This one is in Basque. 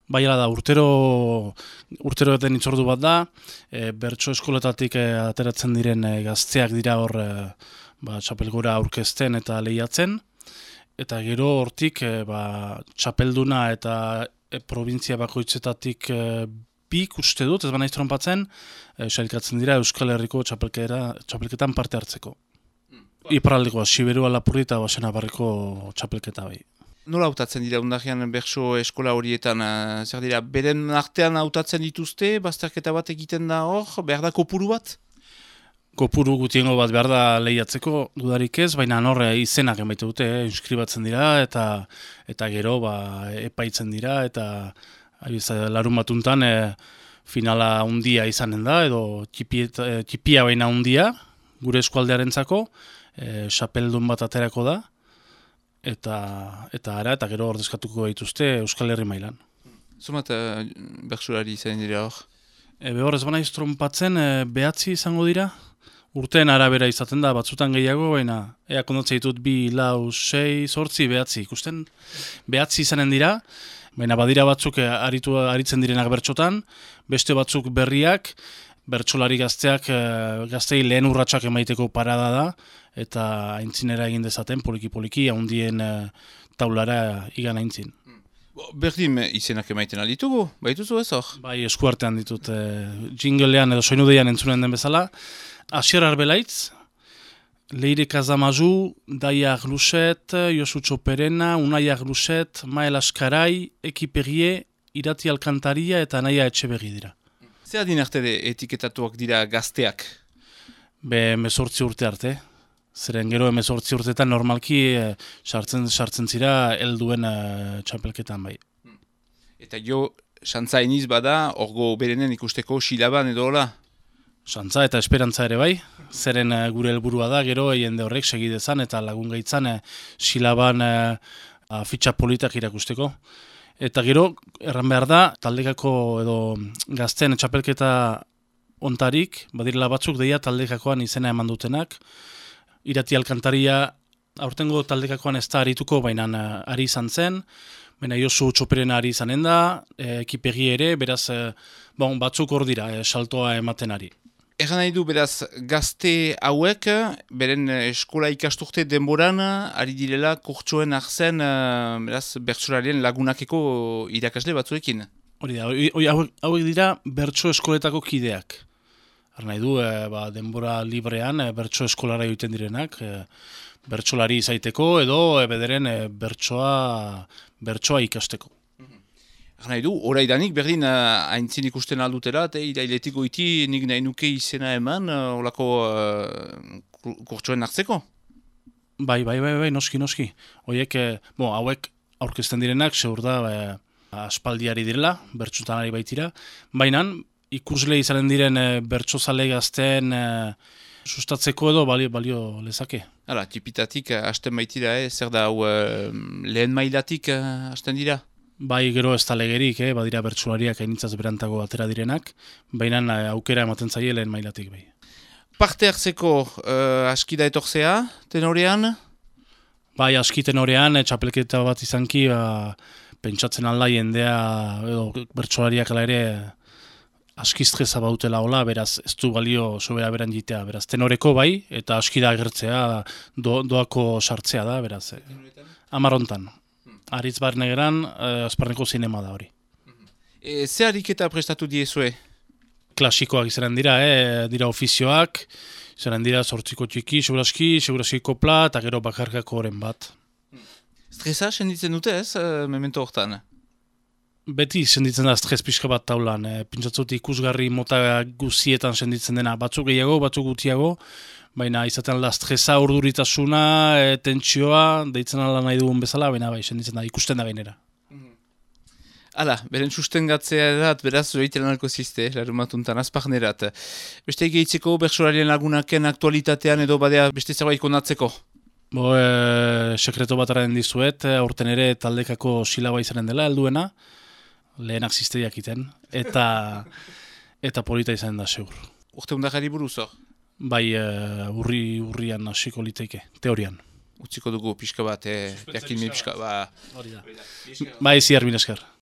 Bai, hala da, urtero den itzordu bat da, bertso eskoletatik ateratzen diren gazteak dira hor txapelgora aurkezten eta lehiatzen, eta gero hortik txapelduna eta provintzia bakoitzetatik bik uste dut, ez banaiz trompatzen, sailkatzen dira Euskal Herriko txapelketan parte hartzeko. Iparraldekoa, Siberua, Lapurdi eta Basena Barriko txapelketa bai. Nola hautatzen dira undarrian bertso eskola horietan? Zer dira, beren artean hautatzen dituzte, bazterketa bat egiten da hor, behar da kopuru bat? Kopuru gutiengo bat behar da lehiatzeko dudarik ez, baina horre izenak emaite dute, inskribatzen dira eta gero epaitzen dira eta larun batuntan finala hundia izanen da edo txipia baina hundia gure eskualdearentzako, xapeldun bat aterako da eta gero ordezkatuko dituzte Euskal Herri mailan. Zumat bertsolari izan dira hor? Behor ez banaiz trompatzen behatzi izango dira. Urteen arabera izaten da, batzutan gehiago, baina ea kondotzea ditut 2, 4, 6, 8, behatzi. Ikusten behatzi izanen dira, baina badira batzuk aritzen direnak bertxotan, beste batzuk berriak, bertsolari gaztei lehen urratsak emaiteko parada da, eta aintzinera egin dezaten, poliki-poliki, haundien taulara igan aintzin. Berdin izenak emaiten alditugu, baituzu ez hor? Bai, eskuartean ditut, jinglean edo soinudeian entzunen den bezala. Asier Arbelaitz, Leire Kazamazu, Daia Arluset, Josu Txoperena, Unai Arluset, Mael Askarai, Ekiperie, Irati Alkantaria eta Naia Etxeberri dira. Zer adin arte etiketatuak dira gazteak? 18 urte arte. Zeren gero 18 urteetan normalki sartzen zira helduen txapelketan bai. Eta jo, xantza iniz bada, orgo berenen ikusteko silaban edo hola? Xantza eta esperantza ere bai, zeren gure helburua da, gero jende horrek segidezan eta lagun gaitzan silaban fitxa politak irakusteko. Eta gero, erran behar da, taldekako edo gazten txapelketa ontarik, badirela batzuk deia taldekakoan izena eman dutenak. Irati Alkantaria aurtengo taldekakoan ez da arituko, baina ari izan zen, baina Josu Txoperena ari izanen da, Ekipegi ere, beraz batzuk hor dira, saltoa ematen ari. Erran nahi du, beraz, gazte hauek, beren eskola ikasturte denboran, ari direla kurtsoen arzen, beraz, bertsolarien lagunakeko irakasle batzuekin. Hori da, hauek dira bertso eskoletako kideak. Erran nahi du, denbora librean bertso eskolara egiten direnak, bertsolari izaiteko edo bederen bertsoa ikasteko. Nahi du, oraidanik berdin haintzin ikusten aldutela, eta irailetik goiti nik nahi nuke izena eman, olako kurtsoen hartzeko? Bai, noski. Hauek aurkezten direnak, seur da, aspaldiari direla, bertsutanari baitira, baina ikusle izanen diren bertsozale gazten sustatzeko edo balio lezake. Hala, tipitatik hasten baitira, zer da, lehen mailatik hasten dira? Bai, gero ez talegerik, badira bertsolariak hainitzaz berantago atera direnak, baina aukera ematen zaie lehen mailatik bai. Parte hartzeko askida etorzea, tenorean? Bai, aski tenorean, txapelketa bat izanki, pentsatzen alda jendea, edo bertsolariak ala ere, aski stresa bautela hola, beraz ez du balio sobera beran jitea, beraz tenoreko bai, eta askida agertzea, doako sartzea da, beraz, amarontan. Aritz Barnegeran, Azparneko zinema da hori. Ze ariketa prestatu diezue? Klasikoak izanen dira, dira ofizioak, izanen dira zortziko txiki, seguraski kopla, eta gero bakarkako horren bat. Stresa senditzen dute ez, memento hortan? Beti senditzen da stres pixka bat taulan, pintzatzut ikusgarri mota guzietan senditzen dena, batzuk gehiago, batzuk gutiago, baina izaten da stresa, urduritasuna, tentsioa, deitzen ala nahi dugun bezala, baina bai, senditzen da, ikusten da gainera. Hala, beren sustengatzea edat, beraz, zoreiten alko zizte, larumatuntan, azparnerat. Beste gehitzeko, bertsolarien lagunaken aktualitatean edo badea beste zerbait konatzeko? Sekreto bataren dizuet, aurten ere taldekako silaba izanen dela, helduena, lehenak zizteiak iten, eta polita izanen da, segur. Urte undakari buruz hor? Bai, urrian hasiko liteke, teorian. Utziko dugu pixka bat, jakin mi pixka, Bai, ziar, mila esker.